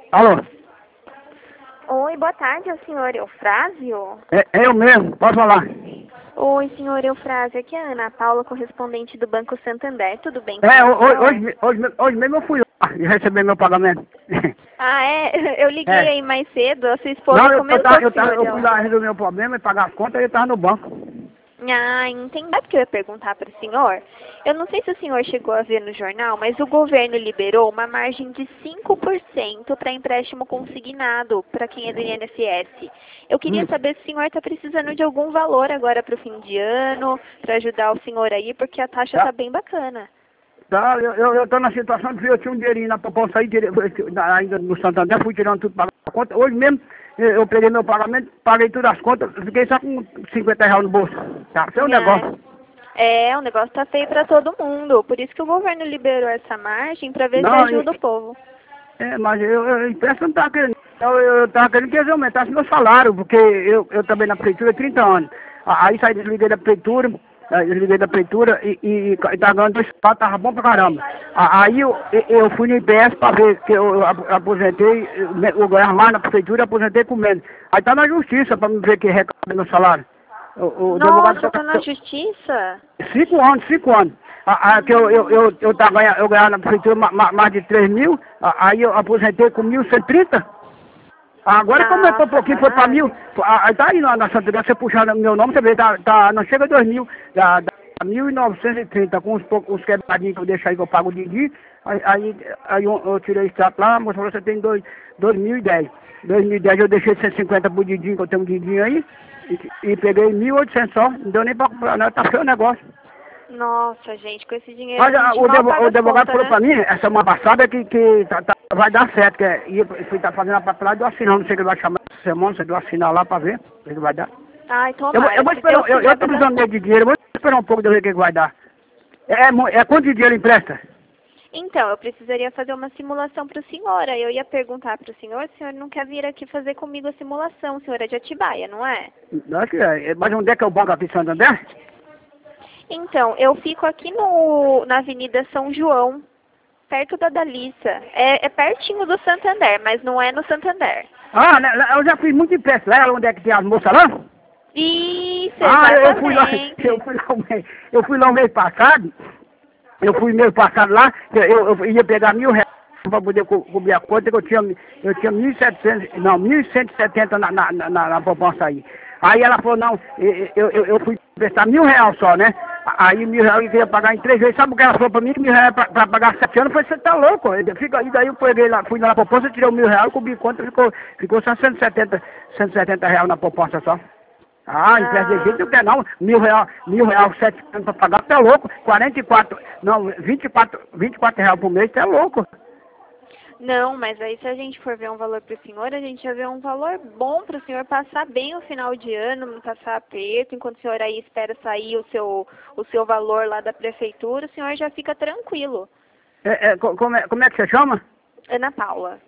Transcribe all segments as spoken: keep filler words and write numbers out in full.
Alô? Oi, boa tarde, é o senhor Eufrásio? É, é eu mesmo, pode falar. Oi, senhor Eufrásio, aqui é a Ana Paula, correspondente do Banco Santander, tudo bem com É, o ho- ho- senhor? hoje, hoje, hoje mesmo eu fui lá e recebi meu pagamento. Ah, é? Eu liguei É. aí mais cedo, a sua Não, esposa eu, eu, comentou tava, com eu, o tava, senhor eu fui ontem. lá resolver meu problema e pagar as contas e eu tava no banco. Ah, entendi. Sabe o que eu ia perguntar para o senhor? Eu não sei se o senhor chegou a ver no jornal, mas o governo liberou uma margem de cinco por cento para empréstimo consignado para quem é do I N S S. Eu queria Hum. saber se o senhor está precisando de algum valor agora para o fim de ano, para ajudar o senhor aí, porque a taxa Tá, está bem bacana. tá, eu, eu, eu tô na situação de eu tinha um dinheirinho na poupança aí, tirei- ainda no Santander, fui tirando tudo para a conta. Hoje mesmo eu, eu peguei meu pagamento, paguei todas as contas, fiquei só com cinquenta reais no bolso. Tá, seu negócio. É, o negócio tá feio para todo mundo. Por isso que o governo liberou essa margem para ver se Não, e- ajuda o povo. é, mas eu, eu, empresta não tá querendo. Eu, eu, eu tava querendo que eles aumentassem meu salário, porque eu, eu também na prefeitura há trinta anos. A- Aí saí, desliguei da prefeitura, eh, desliguei da prefeitura e, e, e tava ganhando dois salários, tava bom pra caramba. A- Aí eu, eu eu fui no I P S pra ver, que eu, eu ap- aposentei, eu, me- eu ganhava mais na prefeitura e aposentei com menos. Aí tá na justiça pra me ver que recebe meu salário. O, o advogado Nossa, só tá na justiça? Cinco anos, cinco anos. A, a, que eu, eu, eu, eu, tava ganhando, eu ganhava na prefeitura ma- ma- mais de três mil, a- aí eu aposentei com mil cento e trinta. Agora como eu Ah, tô um pouquinho, foi pra mil. sacanagem. a- a- Tá aí na, na Santa Teresa, você puxar meu nome, você vê, tá, tá, não chega a dois mil, dá, dá mil novecentos e trinta, com os, poucos- os quebradinhos que eu deixo aí que eu pago de dia. Aí, aí, aí eu, eu tirei o extrato lá, a moça falou, você tem dois, dois mil e dez. dois mil e dez eu deixei cento e cinquenta pro Didinho, que eu tenho um Didinho aí, e, e peguei mil e oitocentos só, não deu nem pra comprar nada, tá feio o negócio. Nossa, gente, com esse dinheiro a Mas ah, gente o, mal advo- o paga as advogado contas, falou pra né? mim, essa semana passada, que, que tá, tá- vai dar certo, que é, ia, fui tá fazendo a papelada do assinar, não sei o que ele vai chamar essa semana, você vai assinar lá pra ver o que que vai dar. Ai, Eu, vou- eu tomara. vou Se Deus esperar, eu, quiser eu tô vai dar precisando meio certo. de dinheiro, eu vou esperar um pouco de ver o que que vai dar. É, é, mu- é quanto de dinheiro empresta? Então, eu precisaria fazer uma simulação para o senhor. Aí eu ia perguntar para o senhor se o senhor não quer vir aqui fazer comigo a simulação. O senhor é de Atibaia, não é? Acho que é, mas onde é que é o banco aqui de Santander? Então, eu fico aqui no, na Avenida São João, perto da Dalissa. É, é pertinho do Santander, mas não é no Santander. Ah, né, lá- eu já fiz muito empréstimo, lá onde é que tem as moças lá? Isso, Ah, eu eu fui lá, eu exatamente. fui lá, o mês- eu fui lá o mês passado, eu fui mês passado lá, eu, eu eu ia pegar mil reais para poder co cobrir a conta, que eu tinha, eu tinha mil e setecentos, não, mil cento e setenta na, na, na, na poupança aí. Aí ela falou, não, eu, eu, eu eu fui prestar mil reais só, né? Aí mil reais eu queria pagar em três vezes. Sabe o que ela falou pra mim? Que mil reais pra, pra pagar sete anos? Eu falei, você tá louco? Eu fico, aí daí eu peguei lá, fui lá na poupança, tirei o mil reais, cobri a conta, ficou, ficou só cento e setenta, cento e setenta reais na poupança só. Ah, empresta de jeito não Ah, quer não. Mil real, mil real, sete anos pra pagar, tu é louco. Quarenta e quatro, não, vinte e quatro, vinte e quatro reais por mês, tu é louco. não, mas aí se a gente for ver um valor para o senhor, a gente vai ver um valor bom para o senhor passar bem o final de ano, não passar aperto, enquanto o senhor aí espera sair o seu, o seu valor lá da prefeitura, o senhor já fica tranquilo. É, é, co- como, é, como é que você chama? Ana Paula.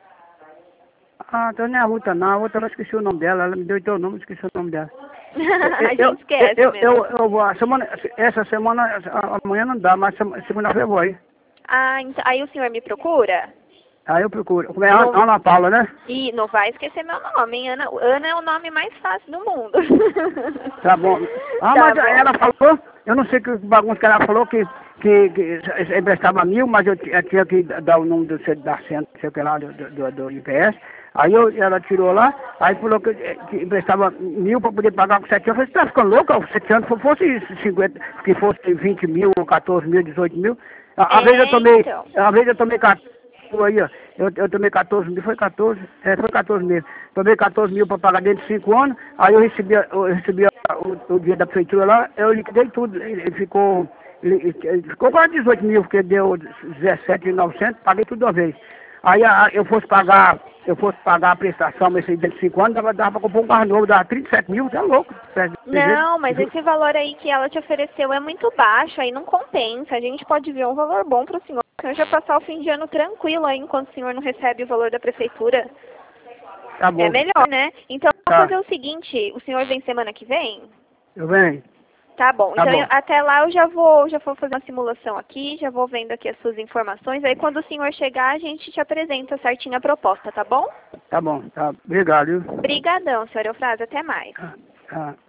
Ah, então não é a outra não, a outra eu esqueci o nome dela, ela me deu teu nome, esqueci o nome dela. A Eu, gente esquece eu, eu, mesmo. eu vou, a semana, essa semana, a- amanhã não dá, mas sema- segunda-feira eu vou aí. Ah, então, aí o senhor me procura? Aí eu procuro. Como é Ana, Não, Ana Paula, né? e não vai esquecer meu nome, hein? Ana, Ana é o nome mais fácil do mundo. Tá bom. Ah, Tá mas bom. ela falou, eu não sei que bagunça que ela falou, que, que, que emprestava mil, mas eu, ti- eu tinha que dar o número do, da centro, não sei o que lá, do, do, do I P S. Aí eu, ela tirou lá, aí falou que, que emprestava mil para poder pagar com sete anos. Eu falei, você tá ficando louco? Sete anos, se fosse cinquenta, que fosse vinte mil, ou quatorze mil, dezoito mil. Às vezes eu É, tomei, então. às vezes eu tomei quatorze aí, ó. Eu, eu tomei quatorze mil, foi quatorze, é, foi quatorze mil. Tomei quatorze mil para pagar dentro de cinco anos, aí eu recebi, eu recebi o, o dia da prefeitura lá, eu liquidei tudo. Ele, ele ficou, ele, ele ficou quase dezoito mil, porque deu dezessete mil e novecentos, paguei tudo de uma vez. Aí a, eu fosse pagar, eu fosse pagar a prestação, mas dentro de cinco anos, dava, dava para comprar um carro novo, dava trinta e sete mil, tá louco. Não, mas esse valor aí que ela te ofereceu é muito baixo, aí não compensa. A gente pode ver um valor bom para o senhor. O senhor já passar o fim de ano tranquilo aí, enquanto o senhor não recebe o valor da prefeitura. Tá bom. É melhor, né? Então, Tá. vamos fazer o seguinte, o senhor vem semana que vem? Eu venho. Tá bom. Tá Então, bom. eu- até lá eu já vou, já vou fazer uma simulação aqui, já vou vendo aqui as suas informações. Aí, quando o senhor chegar, a gente te apresenta certinho a proposta, tá bom? Tá bom, tá. Obrigado, viu? Obrigadão, senhor Eufrásio. Até mais. Tá, tá.